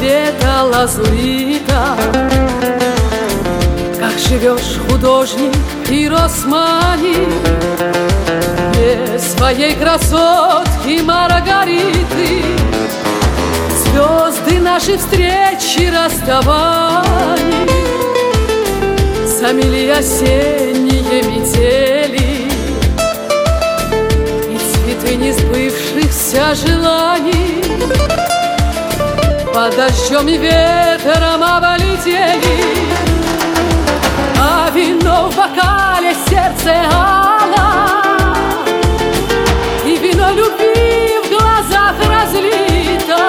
цвета лазурита. Как живешь, художник Пиросмани, без своей красотки Маргариты. Звезды нашей встречи, расставаний, замели осенние метели и цветы несбывшихся желаний под дождем и ветром облетели. А вино в бокале, сердце ала, и вино любви в глазах разлито.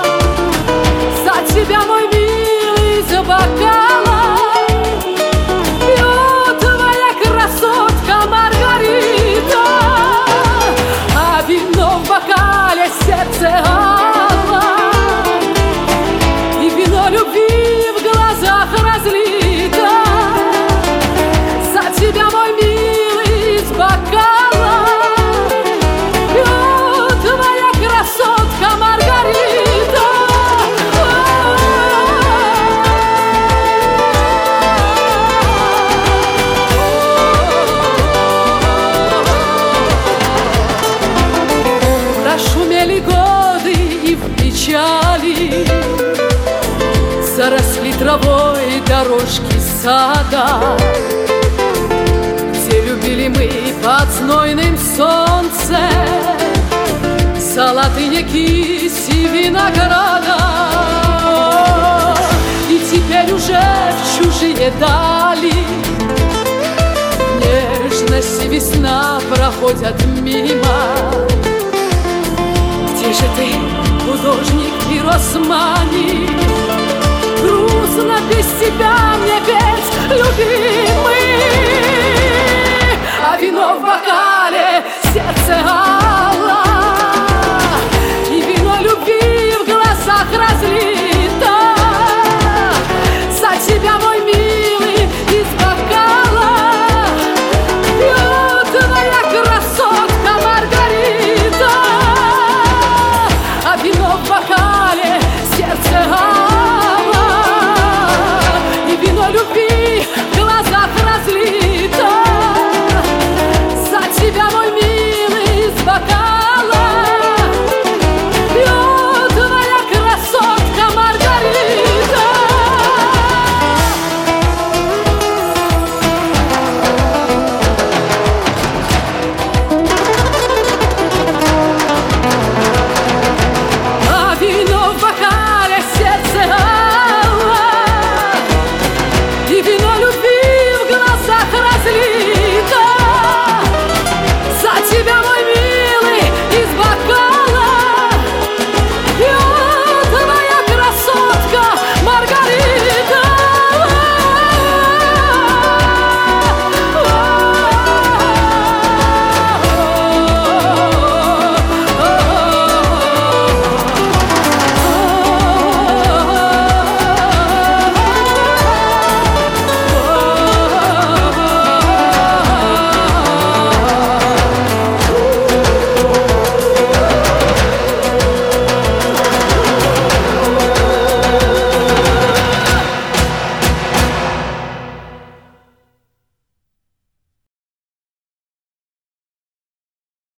За тебя, мой милый, из бокала пьет твоя красотка Маргарита. А вино в бокале, сердце ала, и вино любви в глазах разлито. За тебя, мой милый, из бокала пьет твоя красотка Маргарита. Прошумели годы и в печали заросли травой дорожки сада, где любили мы под знойным солнцем золотые кисти винограда. И теперь уже в чужие дали нежность и весна проходят мимо. Где же ты, художник Пиросмани? Грустно без